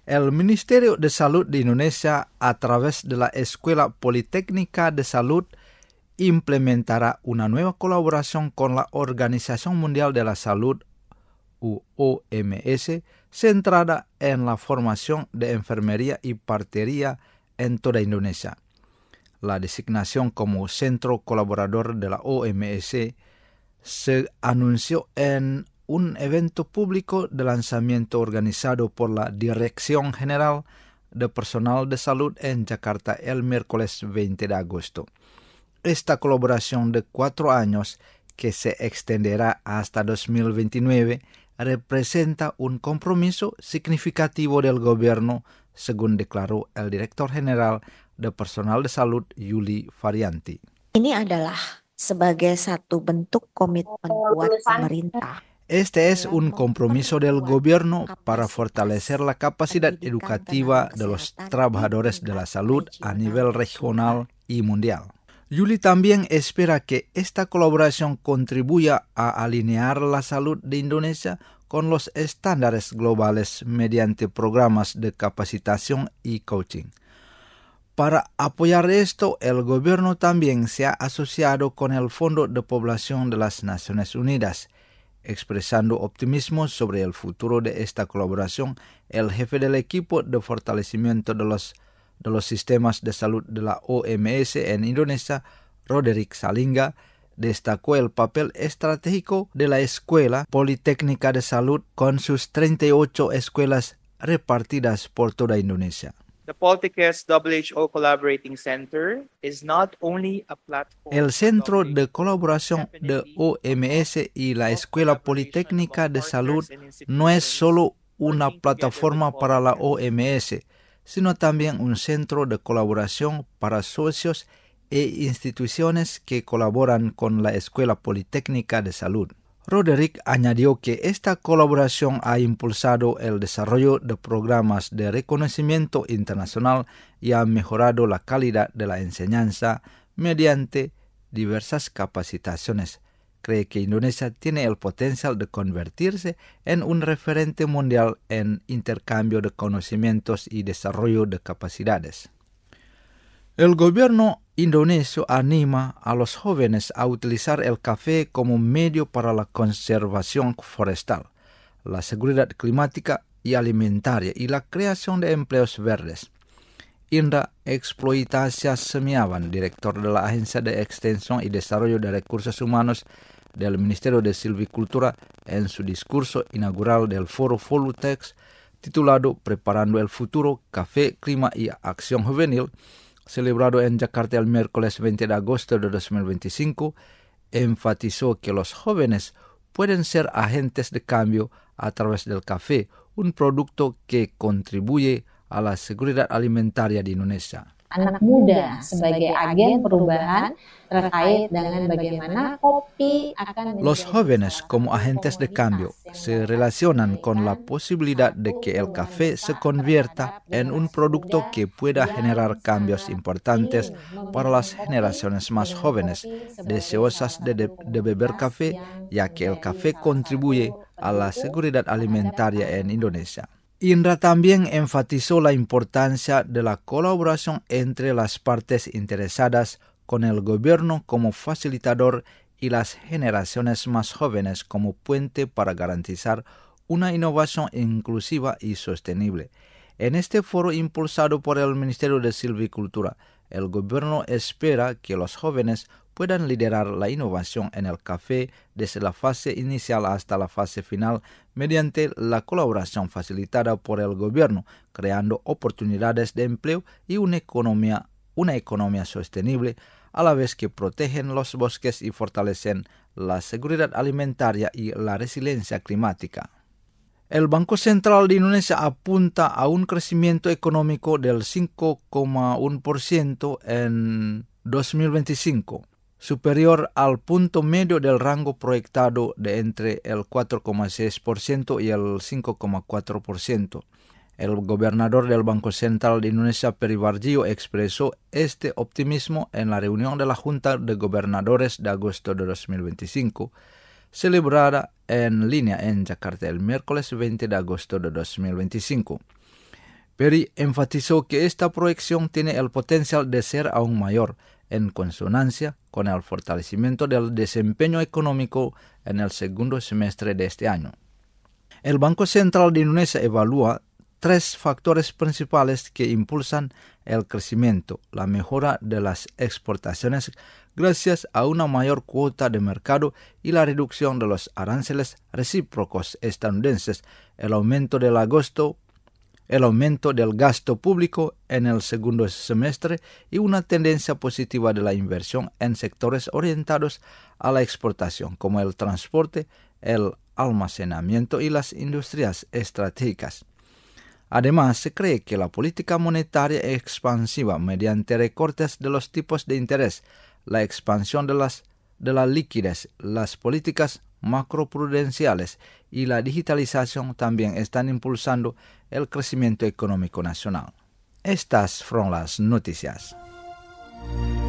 El Ministerio de Salud de Indonesia, a través de la Escuela Politécnica de Salud, implementará una nueva colaboración con la Organización Mundial de la Salud, OMS, centrada en la formación de enfermería y partería en toda Indonesia. La designación como centro colaborador de la OMS se anunció en un evento público de lanzamiento organizado por la Dirección General de Personal de Salud en Yakarta el miércoles 20 de agosto. Esta colaboración de 4 años, que se extenderá hasta 2029, representa un compromiso significativo del gobierno, según declaró el director general de Personal de Salud, Yuli Varianti. Ini adalah sebagai satu bentuk komitmen kuat pemerintah. Este es un compromiso del gobierno para fortalecer la capacidad educativa de los trabajadores de la salud a nivel regional y mundial. Yuli también espera que esta colaboración contribuya a alinear la salud de Indonesia con los estándares globales mediante programas de capacitación y coaching. Para apoyar esto, el gobierno también se ha asociado con el Fondo de Población de las Naciones Unidas. Expresando optimismo sobre el futuro de esta colaboración, el jefe del equipo de fortalecimiento de los sistemas de salud de la OMS en Indonesia, Roderick Salinga, destacó el papel estratégico de la Escuela Politécnica de Salud con sus 38 escuelas repartidas por toda Indonesia. The Politicus WHO Collaborating Center is not only a platform. El Centro de Colaboración de OMS y la Escuela Politécnica de Salud no es solo una plataforma para la OMS, sino también un centro de colaboración para socios e instituciones que colaboran con la Escuela Politécnica de Salud. Roderick añadió que esta colaboración ha impulsado el desarrollo de programas de reconocimiento internacional y ha mejorado la calidad de la enseñanza mediante diversas capacitaciones. Cree que Indonesia tiene el potencial de convertirse en un referente mundial en intercambio de conocimientos y desarrollo de capacidades. El gobierno indonesio anima a los jóvenes a utilizar el café como medio para la conservación forestal, la seguridad climática y alimentaria y la creación de empleos verdes. Indra Exploitasia Semiawan, director de la Agencia de Extensión y Desarrollo de Recursos Humanos del Ministerio de Silvicultura, en su discurso inaugural del foro Volutex, titulado Preparando el Futuro, Café, Clima y Acción Juvenil, celebrado en Yakarta el miércoles 20 de agosto de 2025, enfatizó que los jóvenes pueden ser agentes de cambio a través del café, un producto que contribuye a la seguridad alimentaria de Indonesia. Anak muda sebagai agen perubahan terkait dengan bagaimana kopi akan menjadi. Los jóvenes como agentes de cambio se relacionan con la posibilidad de que el café se convierta en un producto que pueda generar cambios importantes para las generaciones más jóvenes, deseosas de beber café, ya que el café contribuye a la seguridad alimentaria en Indonesia. Indra también enfatizó la importancia de la colaboración entre las partes interesadas con el gobierno como facilitador y las generaciones más jóvenes como puente para garantizar una innovación inclusiva y sostenible. En este foro impulsado por el Ministerio de Silvicultura, el gobierno espera que los jóvenes puedan liderar la innovación en el café desde la fase inicial hasta la fase final mediante la colaboración facilitada por el gobierno, creando oportunidades de empleo y una economía sostenible, a la vez que protegen los bosques y fortalecen la seguridad alimentaria y la resiliencia climática. El Banco Central de Indonesia apunta a un crecimiento económico del 5,1% en 2025, superior al punto medio del rango proyectado de entre el 4,6% y el 5,4%. El gobernador del Banco Central de Indonesia, Peri Warjio, expresó este optimismo en la reunión de la Junta de Gobernadores de agosto de 2025, celebrada en línea en Yakarta el miércoles 20 de agosto de 2025. Perry enfatizó que esta proyección tiene el potencial de ser aún mayor, en consonancia con el fortalecimiento del desempeño económico en el segundo semestre de este año. El Banco Central de Indonesia evalúa 3 factores principales que impulsan el crecimiento: la mejora de las exportaciones gracias a una mayor cuota de mercado y la reducción de los aranceles recíprocos estadounidenses, el aumento del gasto público en el segundo semestre y una tendencia positiva de la inversión en sectores orientados a la exportación, como el transporte, el almacenamiento y las industrias estratégicas. Además, se cree que la política monetaria expansiva mediante recortes de los tipos de interés, la expansión de la liquidez, las políticas macroprudenciales y la digitalización también están impulsando el crecimiento económico nacional. Estas fueron las noticias.